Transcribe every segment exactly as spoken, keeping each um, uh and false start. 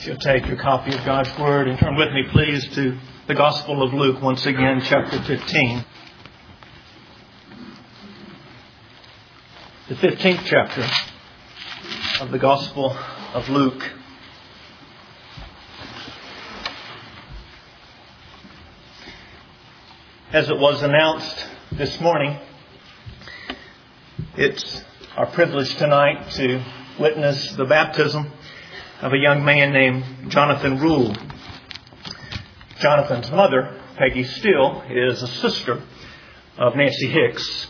If you'll take your copy of God's Word and turn with me, please, to the Gospel of Luke, once again, chapter fifteen. The fifteenth chapter of the Gospel of Luke. As it was announced this morning, it's our privilege tonight to witness the baptism of a young man named Jonathan Rule. Jonathan's mother, Peggy Steele, is a sister of Nancy Hicks.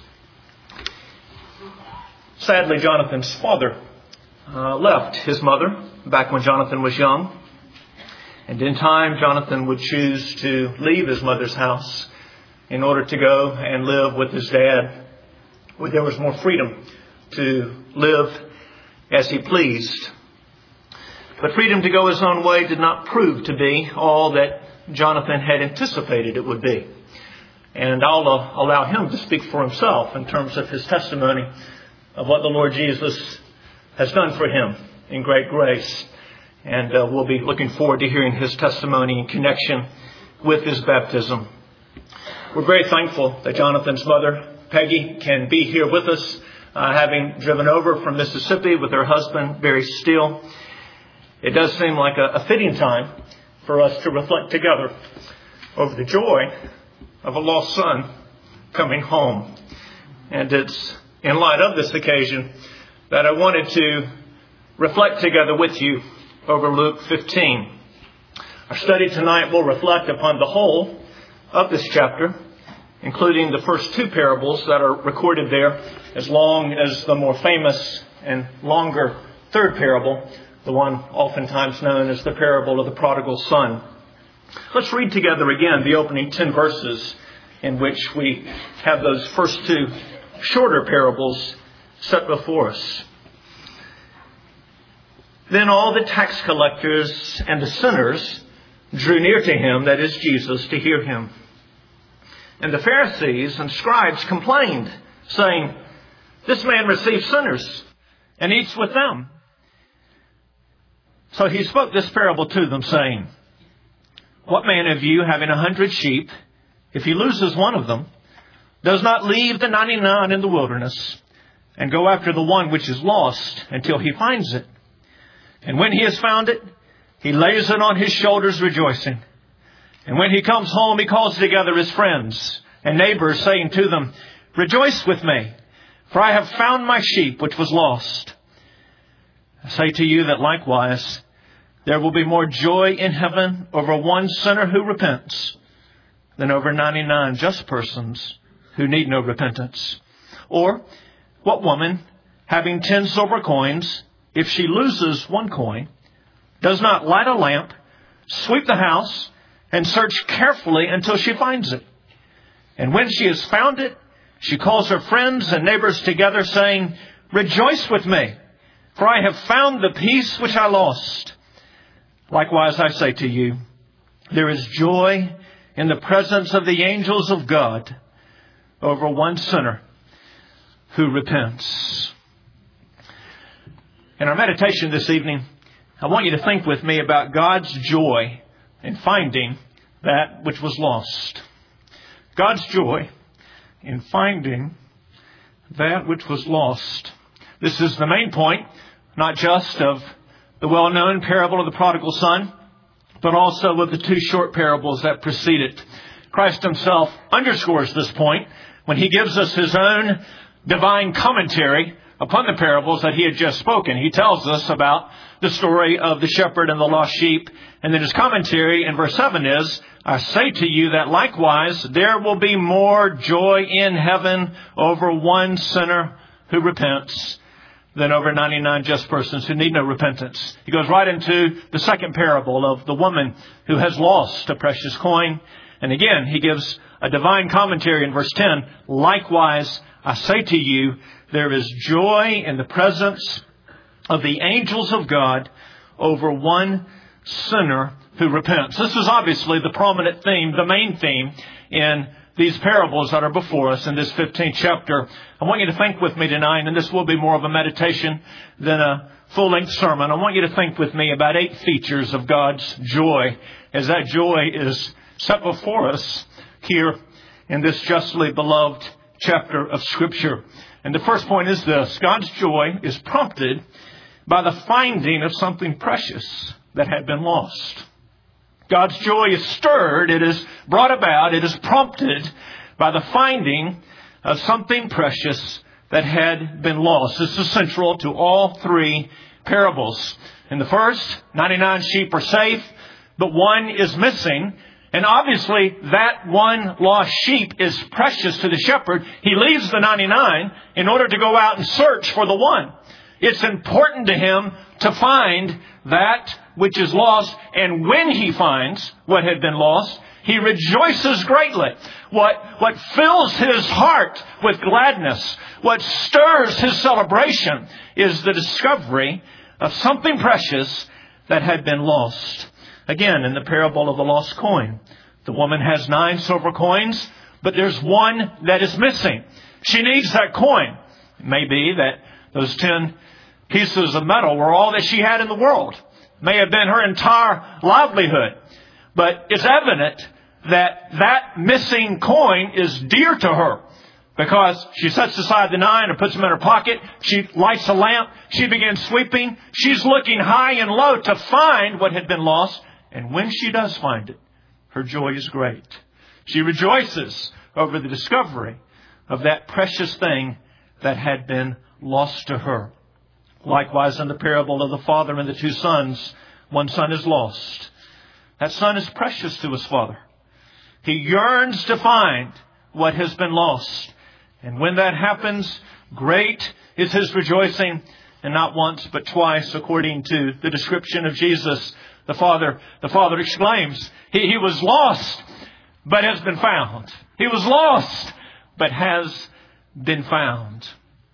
Sadly, Jonathan's father uh, left his mother back when Jonathan was young. And in time, Jonathan would choose to leave his mother's house in order to go and live with his dad, where there was more freedom to live as he pleased. But freedom to go his own way did not prove to be all that Jonathan had anticipated it would be. And I'll uh, allow him to speak for himself in terms of his testimony of what the Lord Jesus has done for him in great grace. And uh, we'll be looking forward to hearing his testimony in connection with his baptism. We're very thankful that Jonathan's mother, Peggy, can be here with us, uh, having driven over from Mississippi with her husband, Barry Steele. It does seem like a, a fitting time for us to reflect together over the joy of a lost son coming home. And it's in light of this occasion that I wanted to reflect together with you over Luke fifteen. Our study tonight will reflect upon the whole of this chapter, including the first two parables that are recorded there, as long as the more famous and longer third parable, the one oftentimes known as the parable of the prodigal son. Let's read together again the opening ten verses in which we have those first two shorter parables set before us. Then all the tax collectors and the sinners drew near to him, that is Jesus, to hear him. And the Pharisees and scribes complained, saying, "This man receives sinners and eats with them." So he spoke this parable to them, saying, "What man of you, having a hundred sheep, if he loses one of them, does not leave the ninety-nine in the wilderness and go after the one which is lost until he finds it? And when he has found it, he lays it on his shoulders rejoicing. And when he comes home, he calls together his friends and neighbors, saying to them, 'Rejoice with me, for I have found my sheep which was lost.' I say to you that likewise there will be more joy in heaven over one sinner who repents than over ninety-nine just persons who need no repentance. Or what woman, having ten silver coins, if she loses one coin, does not light a lamp, sweep the house, and search carefully until she finds it? And when she has found it, she calls her friends and neighbors together, saying, 'Rejoice with me, for I have found the piece which I lost.' Likewise, I say to you, there is joy in the presence of the angels of God over one sinner who repents." In our meditation this evening, I want you to think with me about God's joy in finding that which was lost. God's joy in finding that which was lost. This is the main point, not just of the well-known parable of the prodigal son, but also of the two short parables that precede it. Christ himself underscores this point when he gives us his own divine commentary upon the parables that he had just spoken. He tells us about the story of the shepherd and the lost sheep. And then his commentary in verse seven is, "I say to you that likewise there will be more joy in heaven over one sinner who repents than over ninety-nine just persons who need no repentance." He goes right into the second parable of the woman who has lost a precious coin. And again, he gives a divine commentary in verse ten. "Likewise, I say to you, there is joy in the presence of the angels of God over one sinner who repents." This is obviously the prominent theme, the main theme in these parables that are before us in this fifteenth chapter, I want you to think with me tonight, and this will be more of a meditation than a full-length sermon. I want you to think with me about eight features of God's joy as that joy is set before us here in this justly beloved chapter of Scripture. And the first point is this: God's joy is prompted by the finding of something precious that had been lost. God's joy is stirred, it is brought about, it is prompted by the finding of something precious that had been lost. This is central to all three parables. In the first, ninety-nine sheep are safe, but one is missing. And obviously, that one lost sheep is precious to the shepherd. He leaves the ninety-nine in order to go out and search for the one. It's important to him to find that which is lost. And when he finds what had been lost, he rejoices greatly. What, what fills his heart with gladness, what stirs his celebration, is the discovery of something precious that had been lost. Again, in the parable of the lost coin, the woman has nine silver coins, but there's one that is missing. She needs that coin. It may be that those ten pieces of metal were all that she had in the world. It may have been her entire livelihood. But it's evident that that missing coin is dear to her, because she sets aside the nine and puts them in her pocket. She lights a lamp. She begins sweeping. She's looking high and low to find what had been lost. And when she does find it, her joy is great. She rejoices over the discovery of that precious thing that had been lost to her. Likewise, in the parable of the father and the two sons, one son is lost. That son is precious to his father. He yearns to find what has been lost. And when that happens, great is his rejoicing. And not once, but twice, according to the description of Jesus, the father, the father exclaims, he, he was lost, but has been found. He was lost, but has been found.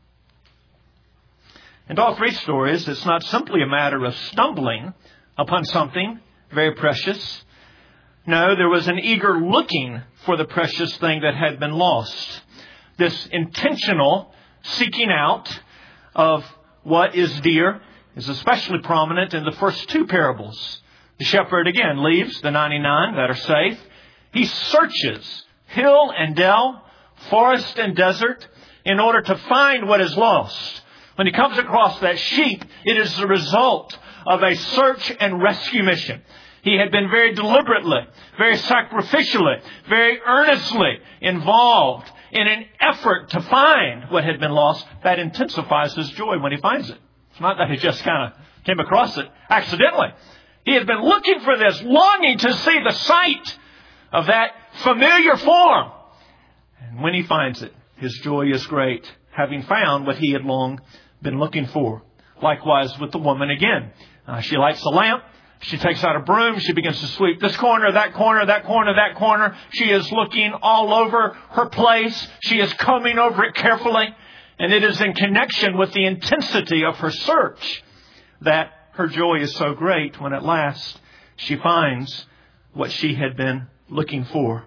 In all three stories, it's not simply a matter of stumbling upon something very precious. No, there was an eager looking for the precious thing that had been lost. This intentional seeking out of what is dear is especially prominent in the first two parables. The shepherd again leaves the ninety-nine that are safe. He searches hill and dell, forest and desert, in order to find what is lost. When he comes across that sheep, it is the result of a search and rescue mission. He had been very deliberately, very sacrificially, very earnestly involved in an effort to find what had been lost. That intensifies his joy when he finds it. It's not that he just kind of came across it accidentally. He had been looking for this, longing to see the sight of that familiar form. And when he finds it, his joy is great, having found what he had long been looking for. Likewise with the woman again. Uh, she lights a lamp. She takes out a broom. She begins to sweep this corner, that corner, that corner, that corner. She is looking all over her place. She is combing over it carefully. And it is in connection with the intensity of her search that her joy is so great when at last she finds what she had been looking for.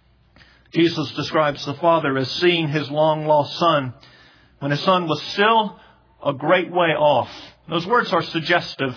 Jesus describes the father as seeing his long lost son when his son was still a great way off. Those words are suggestive.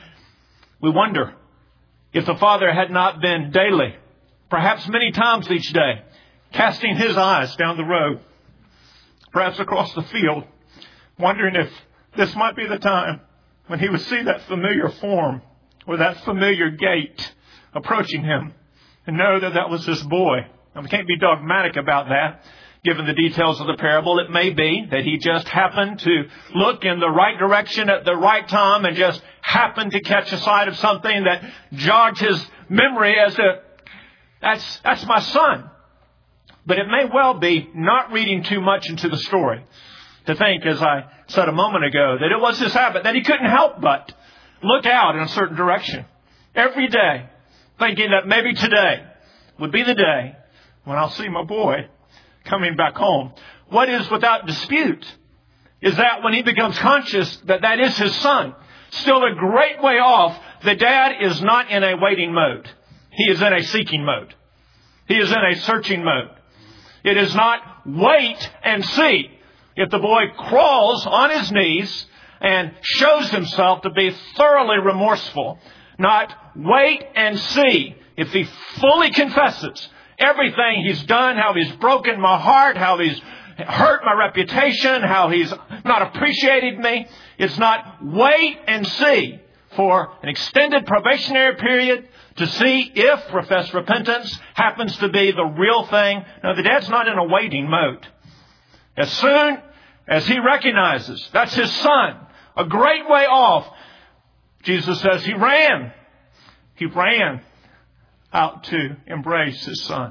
We wonder if the father had not been daily, perhaps many times each day, casting his eyes down the road, perhaps across the field, wondering if this might be the time when he would see that familiar form or that familiar gait approaching him and know that that was his boy. And we can't be dogmatic about that. Given the details of the parable, it may be that he just happened to look in the right direction at the right time and just happened to catch a sight of something that jogged his memory as a, that's, that's my son. But it may well be not reading too much into the story to think, as I said a moment ago, that it was his habit, that he couldn't help but look out in a certain direction every day, thinking that maybe today would be the day when I'll see my boy coming back home. What is without dispute is that when he becomes conscious that that is his son, still a great way off, the dad is not in a waiting mode. He is in a seeking mode. He is in a searching mode. It is not wait and see. If the boy crawls on his knees and shows himself to be thoroughly remorseful, not wait and see. If he fully confesses everything he's done, how he's broken my heart, how he's hurt my reputation, how he's not appreciated me, it's not wait and see for an extended probationary period to see if professed repentance happens to be the real thing. No, the dad's not in a waiting mode. As soon as he recognizes that's his son, a great way off, Jesus says he ran. He ran out to embrace his son.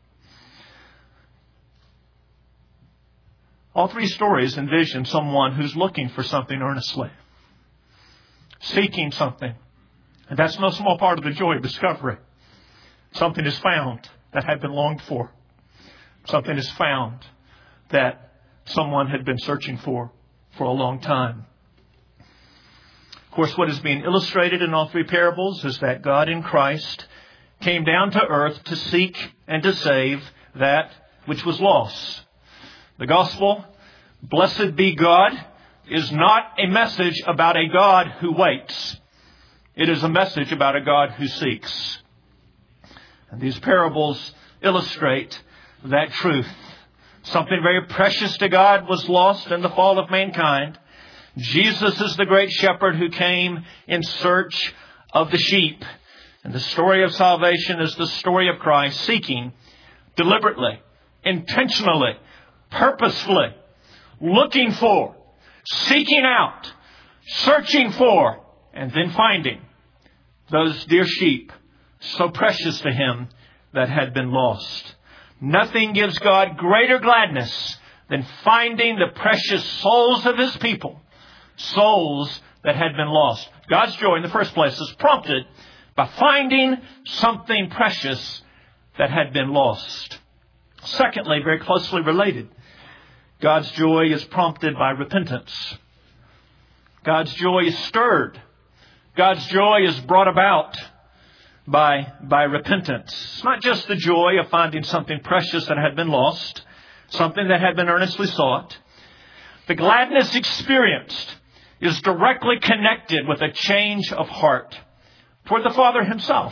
All three stories envision someone who's looking for something earnestly, seeking something. And that's no small part of the joy of discovery. Something is found that had been longed for. Something is found that someone had been searching for for a long time. Of course, what is being illustrated in all three parables is that God in Christ came down to earth to seek and to save that which was lost. The gospel, blessed be God, is not a message about a God who waits. It is a message about a God who seeks. And these parables illustrate that truth. Something very precious to God was lost in the fall of mankind. Jesus is the great shepherd who came in search of the sheep. And the story of salvation is the story of Christ seeking deliberately, intentionally, purposefully, looking for, seeking out, searching for, and then finding those dear sheep so precious to Him that had been lost. Nothing gives God greater gladness than finding the precious souls of His people, souls that had been lost. God's joy in the first place is prompted by finding something precious that had been lost. Secondly, very closely related, God's joy is prompted by repentance. God's joy is stirred. God's joy is brought about by, by repentance. It's not just the joy of finding something precious that had been lost, something that had been earnestly sought. The gladness experienced is directly connected with a change of heart toward the Father Himself.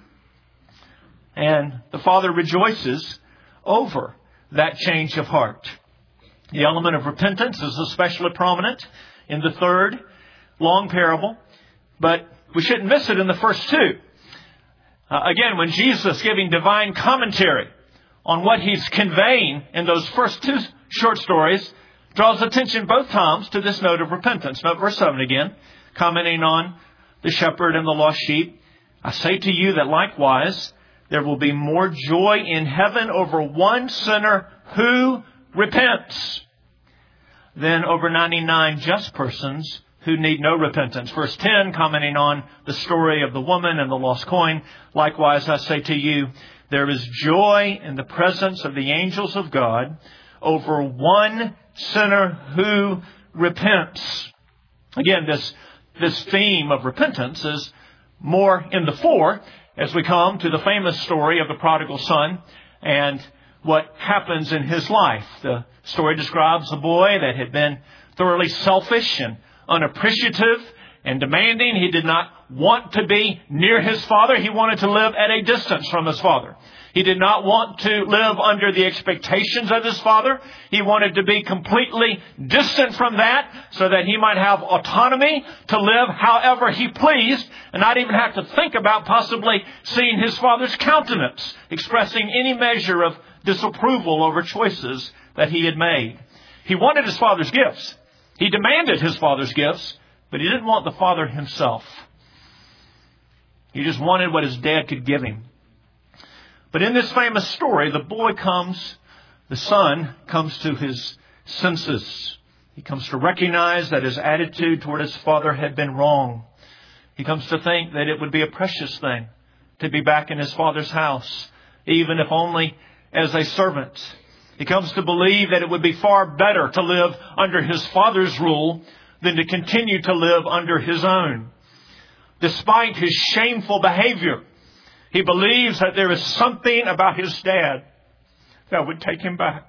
And the Father rejoices over that change of heart. The element of repentance is especially prominent in the third long parable, but we shouldn't miss it in the first two. Uh, again, when Jesus, giving divine commentary on what He's conveying in those first two short stories, draws attention both times to this note of repentance. Note verse seven again, commenting on the shepherd and the lost sheep. I say to you that likewise there will be more joy in heaven over one sinner who repents than over ninety-nine just persons who need no repentance. Verse ten, commenting on the story of the woman and the lost coin. Likewise, I say to you, there is joy in the presence of the angels of God over one sinner who repents. Again, this, this theme of repentance is more in the fore as we come to the famous story of the prodigal son and what happens in his life. The story describes a boy that had been thoroughly selfish and unappreciative and demanding. He did not want to be near his father. He wanted to live at a distance from his father. He did not want to live under the expectations of his father. He wanted to be completely distant from that so that he might have autonomy to live however he pleased and not even have to think about possibly seeing his father's countenance, expressing any measure of disapproval over choices that he had made. He wanted his father's gifts. He demanded his father's gifts, but he didn't want the father himself. He just wanted what his dad could give him. But in this famous story, the boy comes, the son comes to his senses. He comes to recognize that his attitude toward his father had been wrong. He comes to think that it would be a precious thing to be back in his father's house, even if only as a servant. He comes to believe that it would be far better to live under his father's rule than to continue to live under his own. Despite his shameful behavior, he believes that there is something about his dad that would take him back,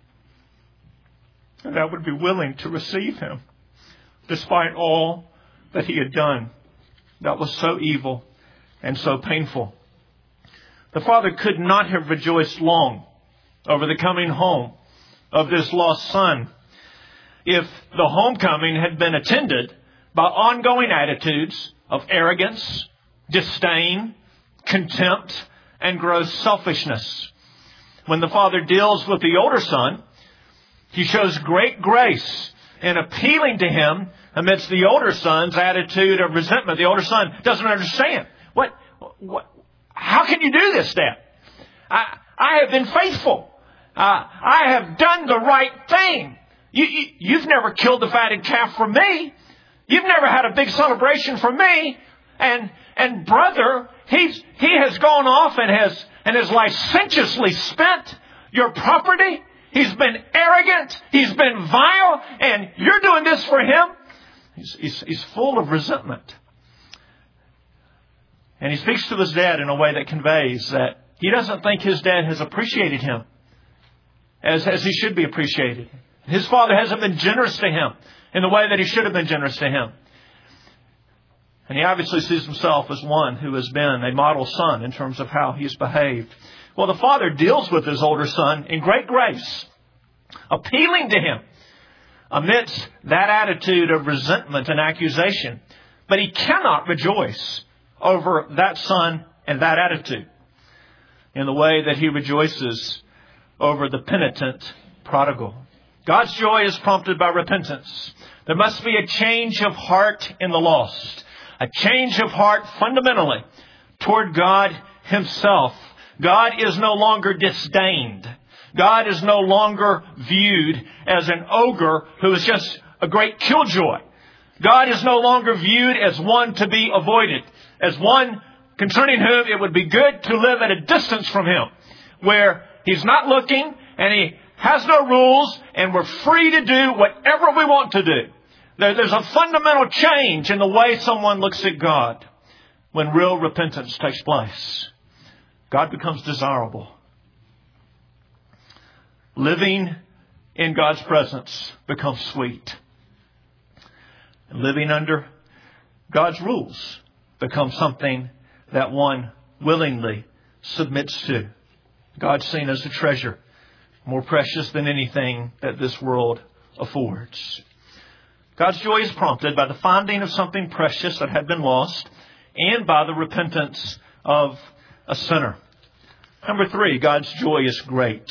and that would be willing to receive him despite all that he had done that was so evil and so painful. The father could not have rejoiced long over the coming home of this lost son if the homecoming had been attended by ongoing attitudes of arrogance, disdain, contempt, and gross selfishness. When the father deals with the older son, he shows great grace in appealing to him amidst the older son's attitude of resentment. The older son doesn't understand. What, what, how can you do this, Dad? I, I have been faithful. Uh, I have done the right thing. You, you, you've never killed the fatted calf for me. You've never had a big celebration for me. And, and brother, he's, he has gone off and has, and has licentiously spent your property. He's been arrogant. He's been vile. And you're doing this for him. He's, he's, he's full of resentment. And he speaks to his dad in a way that conveys that he doesn't think his dad has appreciated him as, as he should be appreciated. His father hasn't been generous to him in the way that he should have been generous to him. And he obviously sees himself as one who has been a model son in terms of how he's behaved. Well, the father deals with his older son in great grace, appealing to him amidst that attitude of resentment and accusation. But he cannot rejoice over that son and that attitude in the way that he rejoices over the penitent prodigal. God's joy is prompted by repentance. There must be a change of heart in the lost. A change of heart fundamentally toward God Himself. God is no longer disdained. God is no longer viewed as an ogre who is just a great killjoy. God is no longer viewed as one to be avoided, as one concerning whom it would be good to live at a distance from Him, where He's not looking and He has no rules and we're free to do whatever we want to do. There's a fundamental change in the way someone looks at God when real repentance takes place. God becomes desirable. Living in God's presence becomes sweet. Living under God's rules becomes something that one willingly submits to. God's seen as a treasure, more precious than anything that this world affords. God's joy is prompted by the finding of something precious that had been lost and by the repentance of a sinner. Number three, God's joy is great.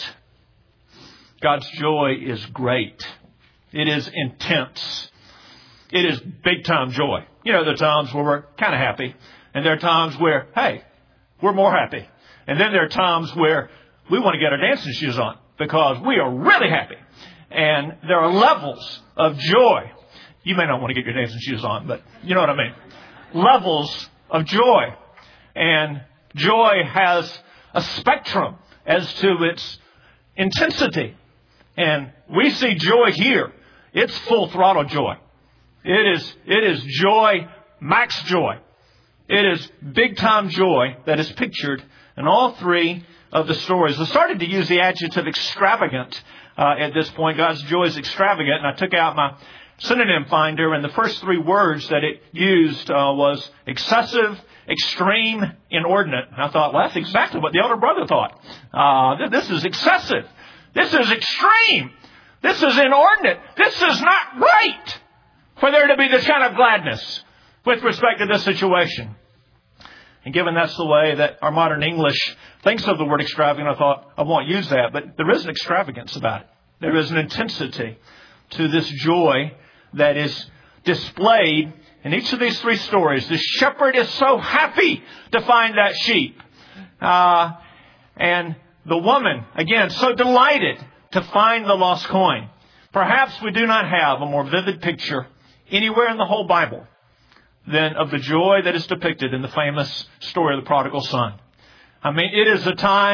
God's joy is great. It is intense. It is big time joy. You know, there are times where we're kind of happy, and there are times where, hey, we're more happy. And then there are times where we want to get our dancing shoes on because we are really happy. And there are levels of joy. You may not want to get your dancing shoes on, but you know what I mean. Levels of joy. And joy has a spectrum as to its intensity. And we see joy here. It's full throttle joy. It is, it is joy, max joy. It is big time joy that is pictured in all three of the stories. I started to use the adjective extravagant uh, at this point. God's joy is extravagant. And I took out my synonym finder, and the first three words that it used uh, was excessive, extreme, inordinate. And I thought, well, that's exactly what the elder brother thought. Uh, this is excessive. This is extreme. This is inordinate. This is not right for there to be this kind of gladness with respect to this situation. And given that's the way that our modern English thinks of the word extravagant, I thought, I won't use that. But there is an extravagance about it. There is an intensity to this joy that is displayed in each of these three stories. The shepherd is so happy to find that sheep. Uh, and the woman, again, so delighted to find the lost coin. Perhaps we do not have a more vivid picture anywhere in the whole Bible than of the joy that is depicted in the famous story of the prodigal son. I mean, it is a time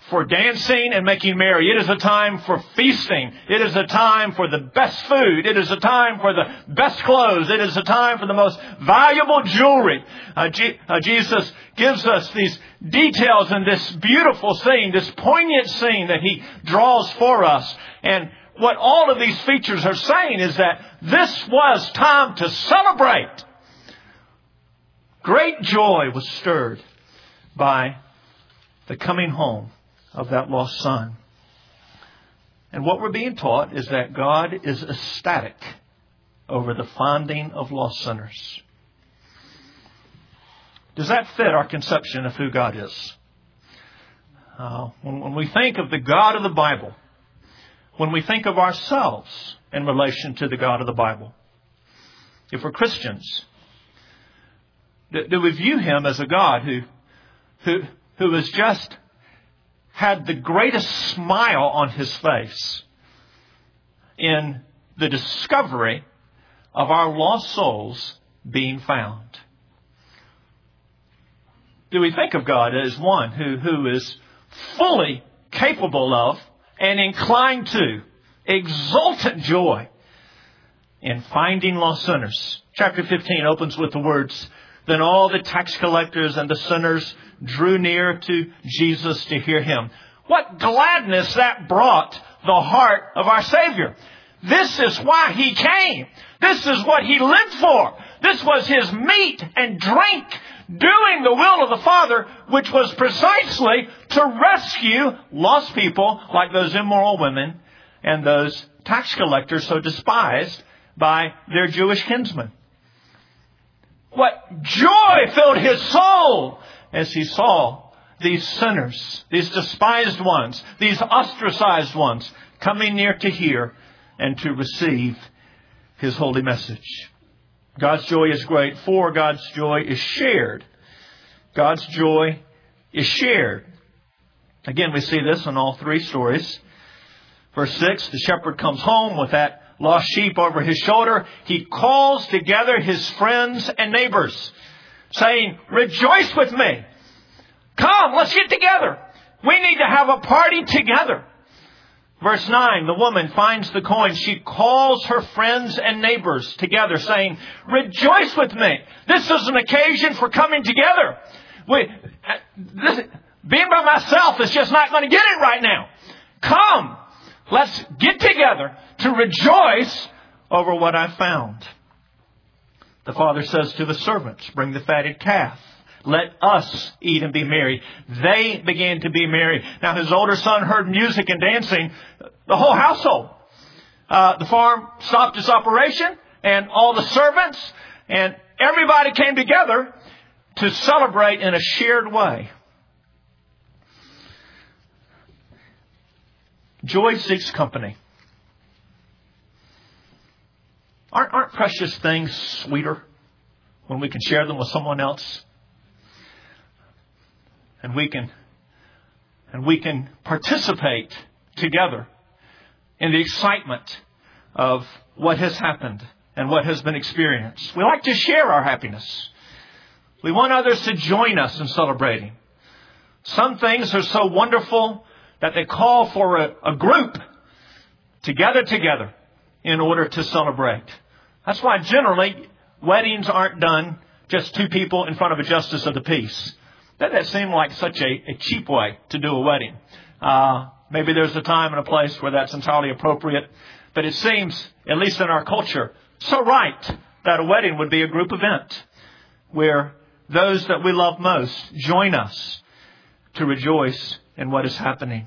for dancing and making merry. It is a time for feasting. It is a time for the best food. It is a time for the best clothes. It is a time for the most valuable jewelry. Uh, G- uh, Jesus gives us these details in this beautiful scene, this poignant scene that He draws for us. And what all of these features are saying is that this was time to celebrate. Great joy was stirred by the coming home of that lost son. And what we're being taught is that God is ecstatic over the finding of lost sinners. Does that fit our conception of who God is? Uh, when, when we think of the God of the Bible, when we think of ourselves in relation to the God of the Bible, if we're Christians, do, do we view Him as a God who, who, who has just had the greatest smile on His face in the discovery of our lost souls being found? Do we think of God as one who, who is fully capable of and inclined to exultant joy in finding lost sinners? Chapter fifteen opens with the words, "Then all the tax collectors and the sinners drew near to Jesus to hear Him." What gladness that brought the heart of our Savior. This is why He came. This is what He lived for. This was His meat and drink, doing the will of the Father, which was precisely to rescue lost people like those immoral women and those tax collectors so despised by their Jewish kinsmen. What joy filled His soul as He saw these sinners, these despised ones, these ostracized ones, coming near to hear and to receive His holy message. God's joy is great, for God's joy is shared. God's joy is shared. Again, we see this in all three stories. Verse six, the shepherd comes home with that lost sheep over his shoulder. He calls together his friends and neighbors, saying, "Rejoice with me. Come, let's get together. We need to have a party together." Verse nine, the woman finds the coin. She calls her friends and neighbors together, saying, "Rejoice with me." This is an occasion for coming together. We, this, being by myself is just not going to get it right now. Come, let's get together to rejoice over what I found. The father says to the servants, "Bring the fatted calf. Let us eat and be merry." They began to be merry. Now his older son heard music and dancing. The whole household. Uh, the farm stopped its operation, and all the servants and everybody came together to celebrate in a shared way. Joy seeks company. Aren't, aren't precious things sweeter when we can share them with someone else? And we can, and we can participate together in the excitement of what has happened and what has been experienced. We like to share our happiness. We want others to join us in celebrating. Some things are so wonderful that they call for a, a group to gather together in order to celebrate. That's why generally weddings aren't done just two people in front of a justice of the peace. That, that seemed like such a, a cheap way to do a wedding. Uh, maybe there's a time and a place where that's entirely appropriate. But it seems, at least in our culture, so right that a wedding would be a group event where those that we love most join us to rejoice in what is happening.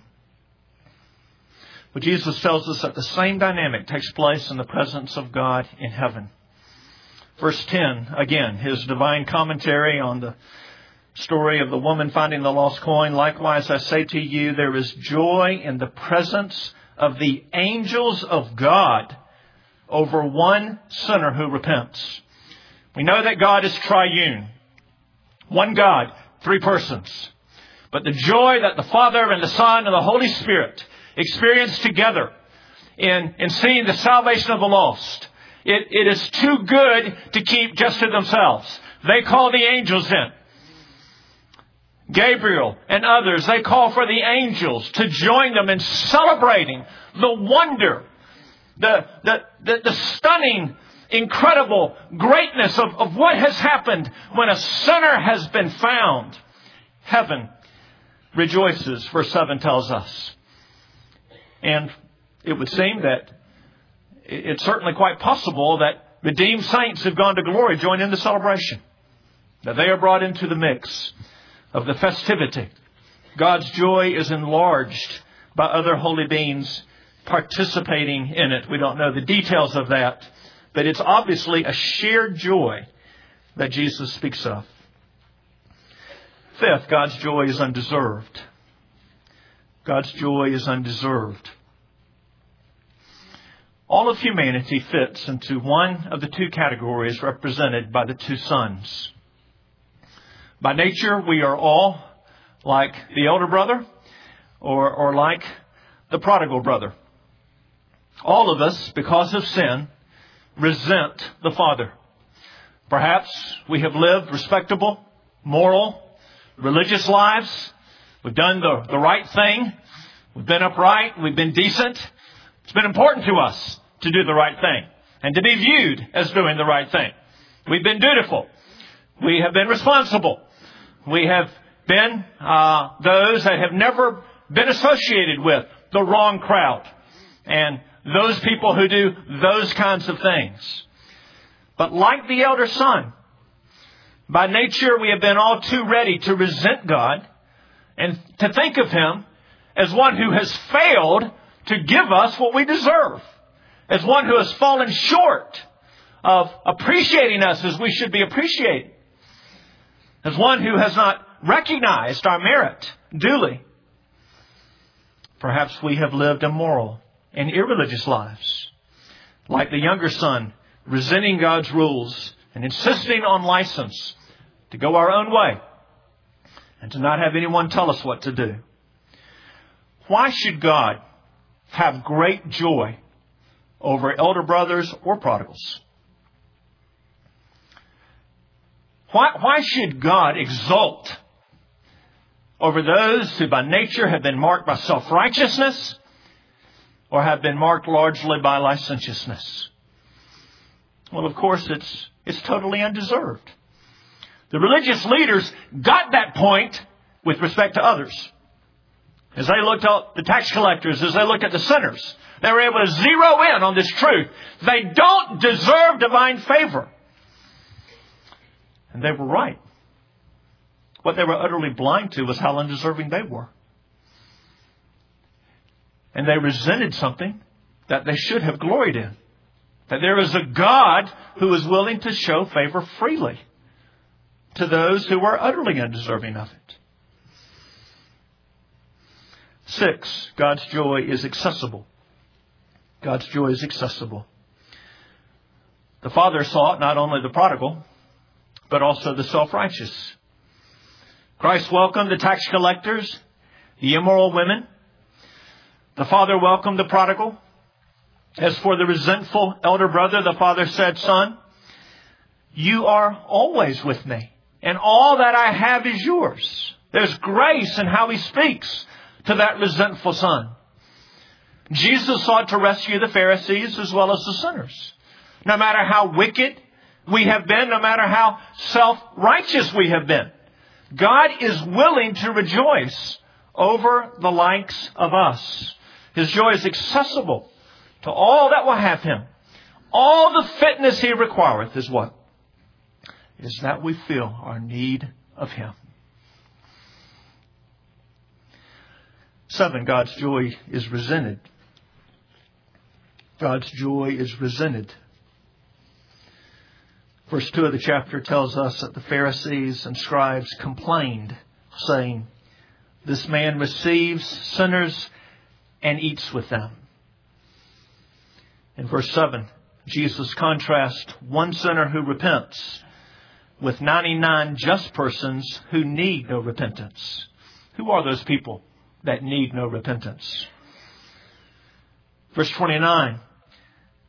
But Jesus tells us that the same dynamic takes place in the presence of God in heaven. Verse ten, again, his divine commentary on the story of the woman finding the lost coin. "Likewise, I say to you, there is joy in the presence of the angels of God over one sinner who repents." We know that God is triune. One God, three persons. But the joy that the Father and the Son and the Holy Spirit experience together in, in seeing the salvation of the lost, it, it is too good to keep just to themselves. They call the angels in. Gabriel and others, they call for the angels to join them in celebrating the wonder, the, the, the, the stunning, incredible greatness of, of what has happened when a sinner has been found. Heaven rejoices, verse seven tells us. And it would seem that it's certainly quite possible that redeemed saints who've gone to glory join in the celebration. That they are brought into the mix of the festivity. God's joy is enlarged by other holy beings participating in it. We don't know the details of that, but it's obviously a shared joy that Jesus speaks of. Fifth, God's joy is undeserved. God's joy is undeserved. All of humanity fits into one of the two categories represented by the two sons. By nature, we are all like the elder brother or, or like the prodigal brother. All of us, because of sin, resent the Father. Perhaps we have lived respectable, moral, religious lives. We've done the, the right thing. We've been upright. We've been decent. It's been important to us to do the right thing and to be viewed as doing the right thing. We've been dutiful. We have been responsible. We have been uh, those that have never been associated with the wrong crowd and those people who do those kinds of things. But like the elder son, by nature we have been all too ready to resent God and to think of Him as one who has failed to give us what we deserve, as one who has fallen short of appreciating us as we should be appreciated, as one who has not recognized our merit duly. Perhaps we have lived immoral and irreligious lives, like the younger son, resenting God's rules and insisting on license to go our own way and to not have anyone tell us what to do. Why should God have great joy over elder brothers or prodigals? Why, why should God exult over those who by nature have been marked by self-righteousness or have been marked largely by licentiousness? Well, of course, it's, it's totally undeserved. The religious leaders got that point with respect to others. As they looked at the tax collectors, as they looked at the sinners, they were able to zero in on this truth. They don't deserve divine favor. And they were right. What they were utterly blind to was how undeserving they were. And they resented something that they should have gloried in. That there is a God who is willing to show favor freely to those who are utterly undeserving of it. Six, God's joy is accessible. God's joy is accessible. The Father sought not only the prodigal, but also the self-righteous. Christ welcomed the tax collectors, the immoral women. The Father welcomed the prodigal. As for the resentful elder brother, the Father said, "Son, you are always with me, and all that I have is yours." There's grace in how He speaks to that resentful son. Jesus sought to rescue the Pharisees as well as the sinners. No matter how wicked we have been, no matter how self-righteous we have been, God is willing to rejoice over the likes of us. His joy is accessible to all that will have Him. All the fitness He requireth is what? Is that we feel our need of Him. Seven, God's joy is resented. God's joy is resented. Verse two of the chapter tells us that the Pharisees and scribes complained, saying, "This man receives sinners and eats with them." In verse seven, Jesus contrasts one sinner who repents with ninety-nine just persons who need no repentance. Who are those people that need no repentance? Verse twenty-nine,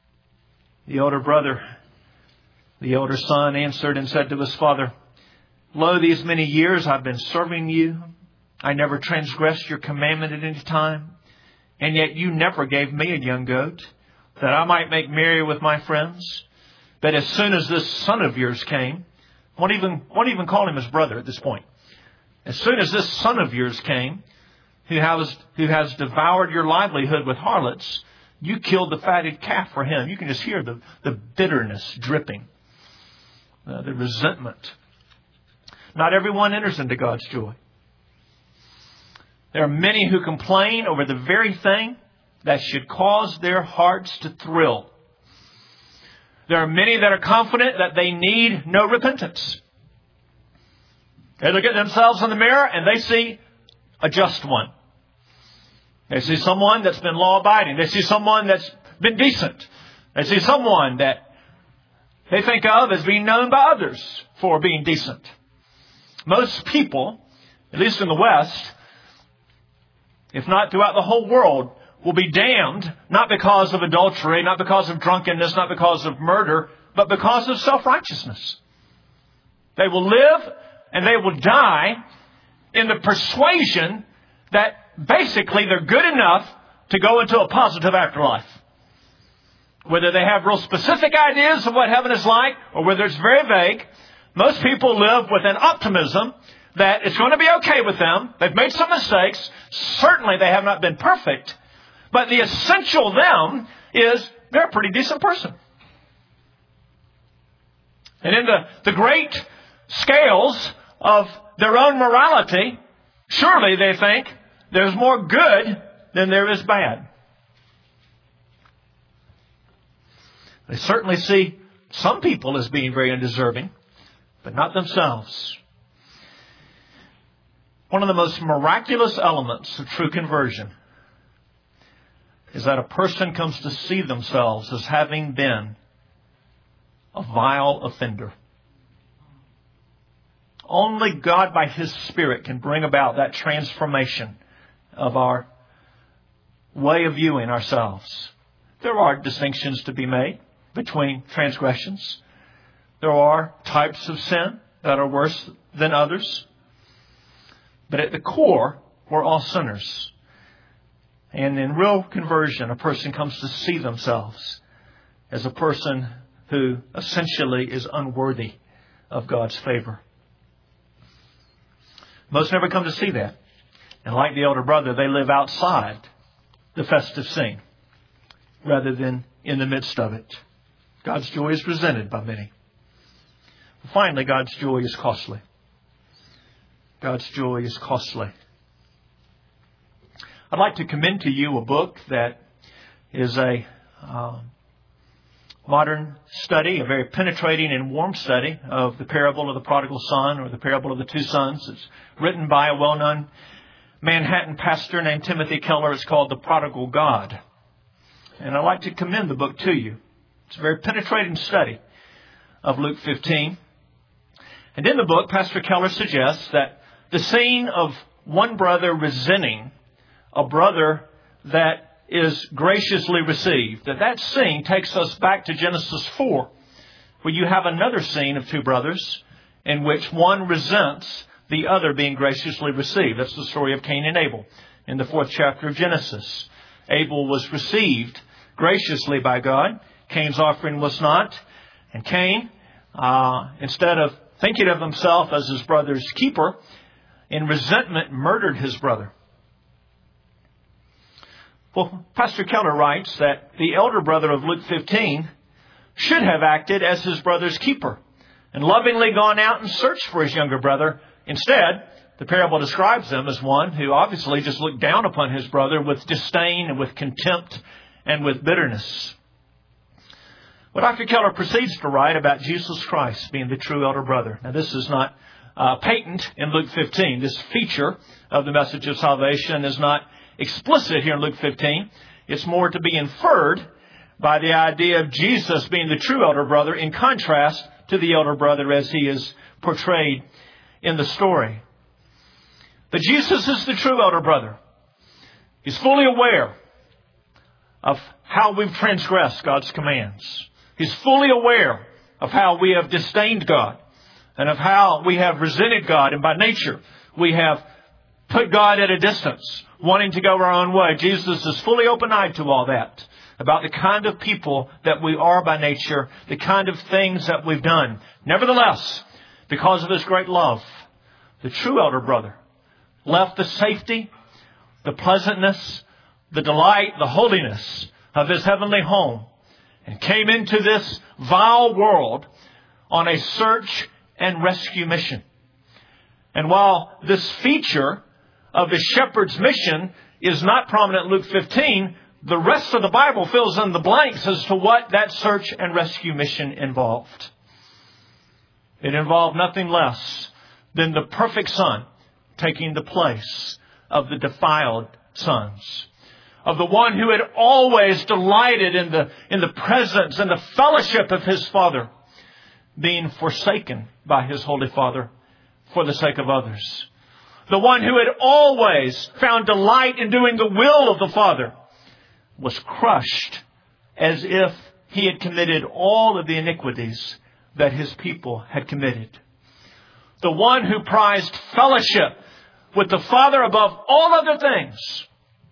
the elder brother, the elder son answered and said to his father, Lo, these many years I've been serving you. I never transgressed your commandment at any time. And yet you never gave me a young goat, that I might make merry with my friends. But as soon as this son of yours came, won't even, won't even call him his brother at this point. As soon as this son of yours came, who has, who has devoured your livelihood with harlots, you killed the fatted calf for him. You can just hear the, the bitterness dripping, uh, the resentment. Not everyone enters into God's joy. There are many who complain over the very thing that should cause their hearts to thrill. There are many that are confident that they need no repentance. They look at themselves in the mirror and they see a just one. They see someone that's been law-abiding. They see someone that's been decent. They see someone that they think of as being known by others for being decent. Most people, at least in the West, if not throughout the whole world, will be damned not because of adultery, not because of drunkenness, not because of murder, but because of self-righteousness. They will live and they will die in the persuasion that basically they're good enough to go into a positive afterlife. Whether they have real specific ideas of what heaven is like or whether it's very vague, most people live with an optimism that it's going to be okay with them. They've made some mistakes. Certainly they have not been perfect. But the essential them is they're a pretty decent person. And in the, the great scales of their own morality, surely they think there's more good than there is bad. They certainly see some people as being very undeserving, but not themselves. One of the most miraculous elements of true conversion is that a person comes to see themselves as having been a vile offender. Only God by His Spirit can bring about that transformation of our way of viewing ourselves. There are distinctions to be made between transgressions. There are types of sin that are worse than others. But at the core, we're all sinners. And in real conversion, a person comes to see themselves as a person who essentially is unworthy of God's favor. Most never come to see that. And like the elder brother, they live outside the festive scene rather than in the midst of it. God's joy is resented by many. Finally, God's joy is costly. God's joy is costly. I'd like to commend to you a book that is a uh, modern study, a very penetrating and warm study of the parable of the prodigal son or the parable of the two sons. It's written by a well-known Manhattan pastor named Timothy Keller. It's called The Prodigal God. And I'd like to commend the book to you. It's a very penetrating study of Luke fifteen. And in the book, Pastor Keller suggests that the scene of one brother resenting a brother that is graciously received, that that scene takes us back to Genesis four, where you have another scene of two brothers in which one resents the other being graciously received. That's the story of Cain and Abel in the fourth chapter of Genesis. Abel was received graciously by God. Cain's offering was not. And Cain, uh, instead of thinking of himself as his brother's keeper, in resentment murdered his brother. Well, Pastor Keller writes that the elder brother of Luke fifteen should have acted as his brother's keeper and lovingly gone out and searched for his younger brother. Instead, the parable describes him as one who obviously just looked down upon his brother with disdain and with contempt and with bitterness. Well, Doctor Keller proceeds to write about Jesus Christ being the true elder brother. Now, this is not uh, patent in Luke fifteen. This feature of the message of salvation is not explicit here in Luke fifteen. It's more to be inferred by the idea of Jesus being the true elder brother in contrast to the elder brother as he is portrayed in the story. But Jesus is the true elder brother. He's fully aware of how we've transgressed God's commands. He's fully aware of how we have disdained God and of how we have resented God, and by nature we have put God at a distance, wanting to go our own way. Jesus is fully open-eyed to all that, about the kind of people that we are by nature, the kind of things that we've done. Nevertheless, because of His great love, the true elder brother left the safety, the pleasantness, the delight, the holiness of his heavenly home and came into this vile world on a search and rescue mission. And while this feature of the shepherd's mission is not prominent in Luke fifteen, the rest of the Bible fills in the blanks as to what that search and rescue mission involved. It involved nothing less than the perfect Son taking the place of the defiled sons, of the one who had always delighted in the, in the presence and the fellowship of His Father, being forsaken by His Holy Father for the sake of others. The one who had always found delight in doing the will of the Father was crushed as if He had committed all of the iniquities that His people had committed. The one who prized fellowship with the Father above all other things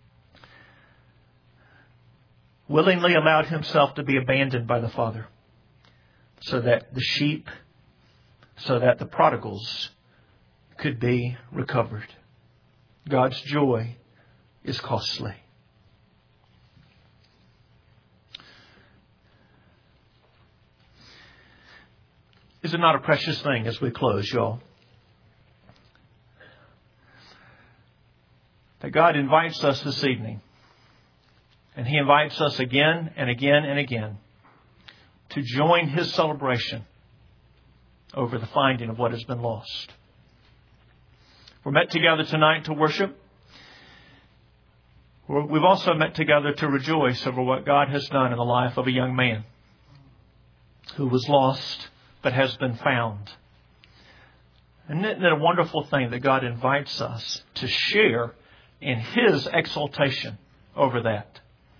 willingly allowed Himself to be abandoned by the Father so that the sheep, so that the prodigals could be recovered. God's joy is costly. Is it not a precious thing as we close, y'all? That God invites us this evening, and He invites us again and again and again to join His celebration over the finding of what has been lost. We're met together tonight to worship. We've also met together to rejoice over what God has done in the life of a young man who was lost but has been found. And isn't it a wonderful thing that God invites us to share in His exaltation over that?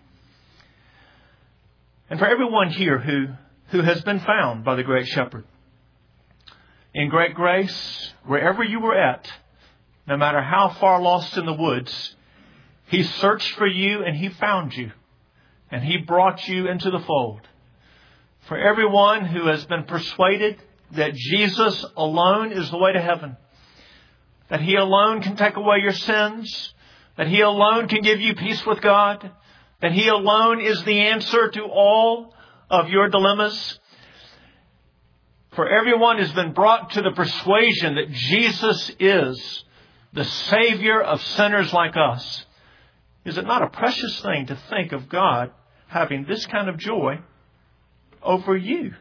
And for everyone here who, who has been found by the great shepherd, in great grace, wherever you were at, no matter how far lost in the woods, He searched for you and He found you. And He brought you into the fold. For everyone who has been persuaded that Jesus alone is the way to heaven, that He alone can take away your sins, that He alone can give you peace with God, that He alone is the answer to all of your dilemmas. For everyone who's been brought to the persuasion that Jesus is the Savior of sinners like us, is it not a precious thing to think of God having this kind of joy over you?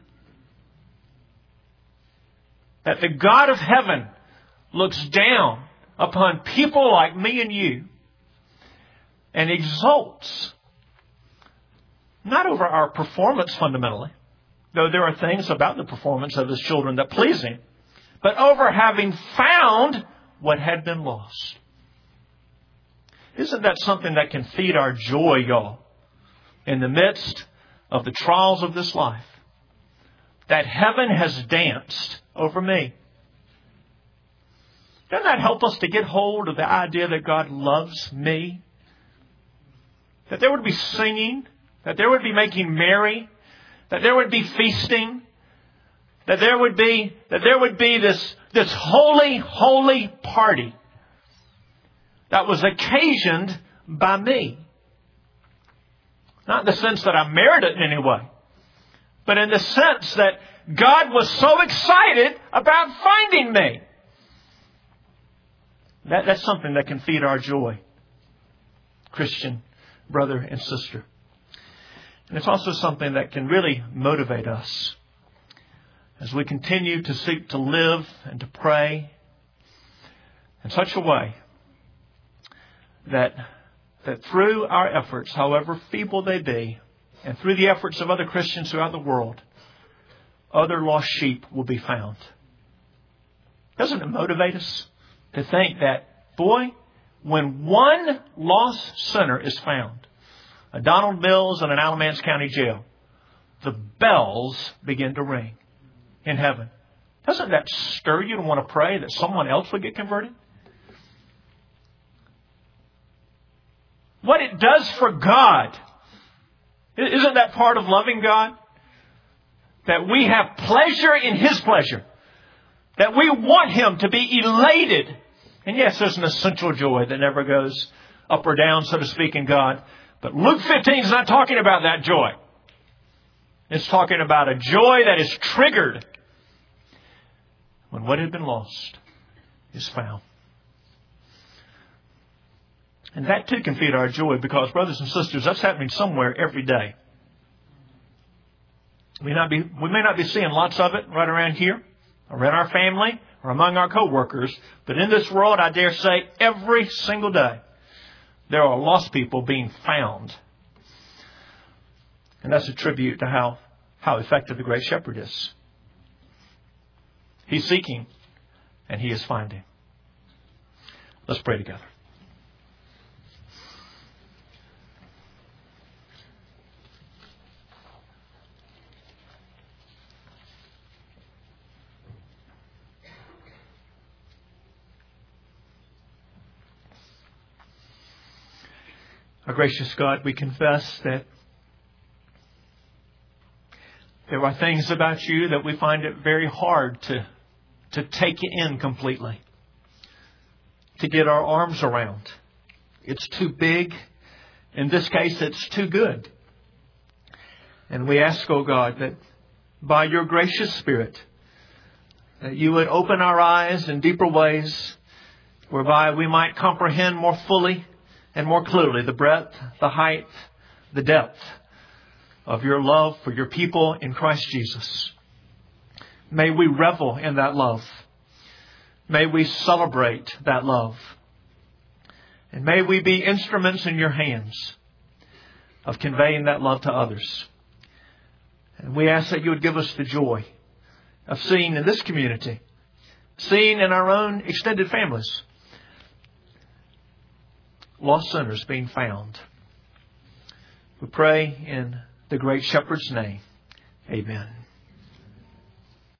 That the God of heaven looks down upon people like me and you and exults not over our performance fundamentally, though there are things about the performance of His children that please Him, but over having found what had been lost. Isn't that something that can feed our joy, y'all, in the midst of the trials of this life? That heaven has danced over me. Doesn't that help us to get hold of the idea that God loves me? That there would be singing, that there would be making merry, that there would be feasting, that there would be that there would be this, this holy, holy party that was occasioned by me. Not in the sense that I merited it in any way, but in the sense that God was so excited about finding me. That, that's something that can feed our joy, Christian brother and sister. And it's also something that can really motivate us as we continue to seek to live and to pray in such a way that that through our efforts, however feeble they be, and through the efforts of other Christians throughout the world, other lost sheep will be found. Doesn't it motivate us to think that, boy, when one lost sinner is found, a Donald Mills in an Alamance County jail, the bells begin to ring in heaven. Doesn't that stir you to want to pray that someone else would get converted? What it does for God. Isn't that part of loving God? That we have pleasure in His pleasure. That we want Him to be elated. And yes, there's an essential joy that never goes up or down, so to speak, in God. But Luke fifteen is not talking about that joy. It's talking about a joy that is triggered when what had been lost is found. And that too can feed our joy because, brothers and sisters, that's happening somewhere every day. We, not be, we may not be seeing lots of it right around here, or in our family, or among our co-workers, but in this world, I dare say, every single day, there are lost people being found. And that's a tribute to how, how effective the Great Shepherd is. He's seeking, and He is finding. Let's pray together. Our gracious God, we confess that there are things about You that we find it very hard to, to take in completely, to get our arms around. It's too big. In this case, it's too good. And we ask, oh God, that by Your gracious Spirit, that You would open our eyes in deeper ways, whereby we might comprehend more fully and more clearly the breadth, the height, the depth of Your love for Your people in Christ Jesus. May we revel in that love. May we celebrate that love. And may we be instruments in Your hands of conveying that love to others. And we ask that You would give us the joy of seeing in this community, seeing in our own extended families, lost sinners being found. We pray in the Great Shepherd's name. Amen.